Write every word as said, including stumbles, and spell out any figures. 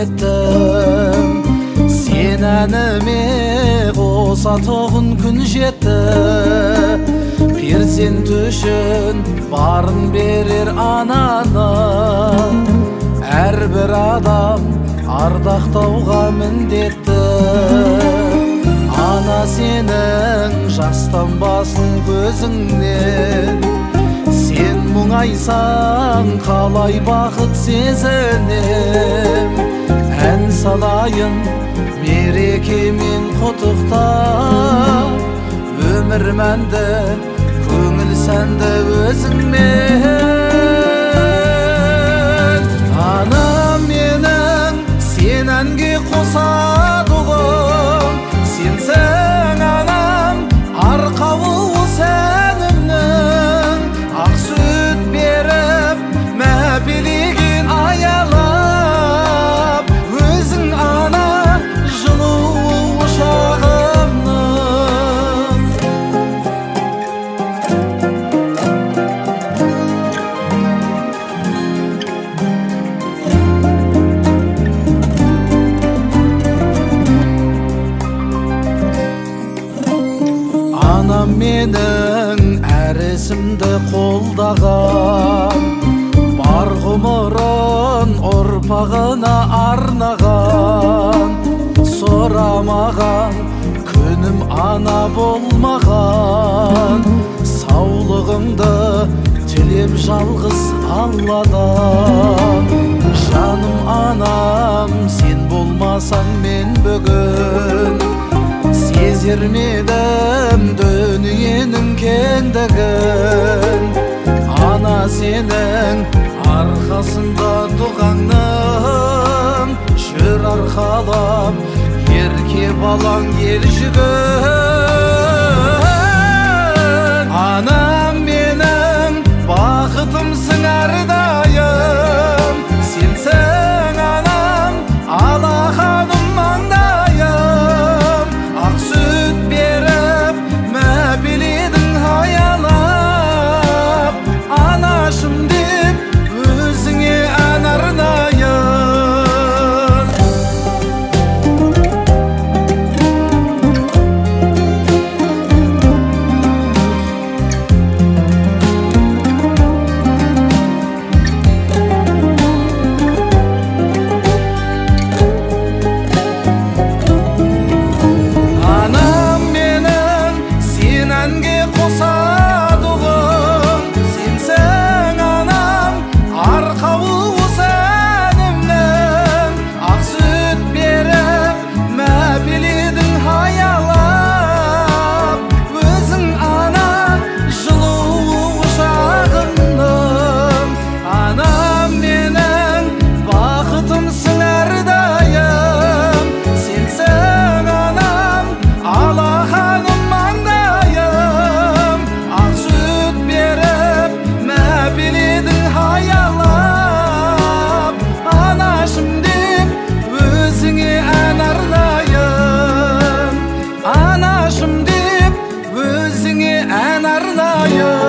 еттім, сен әніме қоса тоғын күн жетті. Перзент үшін барын берер ананы, әрбір адам ардақтауға міндетті. Ана сенің жастанбасын көзіңнен, сен мұңайсаң қалай бақыт сезінем. Ән салайын мерекемен құттықтап, өмір мәнді көңіл сәнді өзіңмен. Анам менің сен әнге қосадығым, сенсің анам арқауы сәнімнің. Ақ сүт беріп мәпелеген аялап, өзің ана жылу ошағымның. Анам менің әр ісімді қолдаған, бар ғұмырын ұрпағына арнаған. Сұрамаған күнім ана болмаған, саулығыңды тілеп жалғыз Алладан. Жаным анам, сен болмасаң мен бүгін сезер медім дүниенің кеңдігін. Ана сенің арқасында туғаным, жүр арқалап ерке балаң ел жүгін. Анам менің бақытымсың әрдайым, сенсің анам алақаным маңдайым. Ақ сүт беріп мәпеледің аялап, анашым деп өзіңе ән арнайын. Анам менің сен әнге қосадығым, сенсің анам арқауы сәнімнің. Ақ сүт беріп мәпеледің аялап, өзің ана жылу ошағымның. Анам менің бақытымсың әрдайым, сенсің анам алақаным маңдайым. Ақ сүт беріп мәпеледің аялап, анашым деп өзіңе ән арнайын. Анашым деп өзіңе ән арнайын.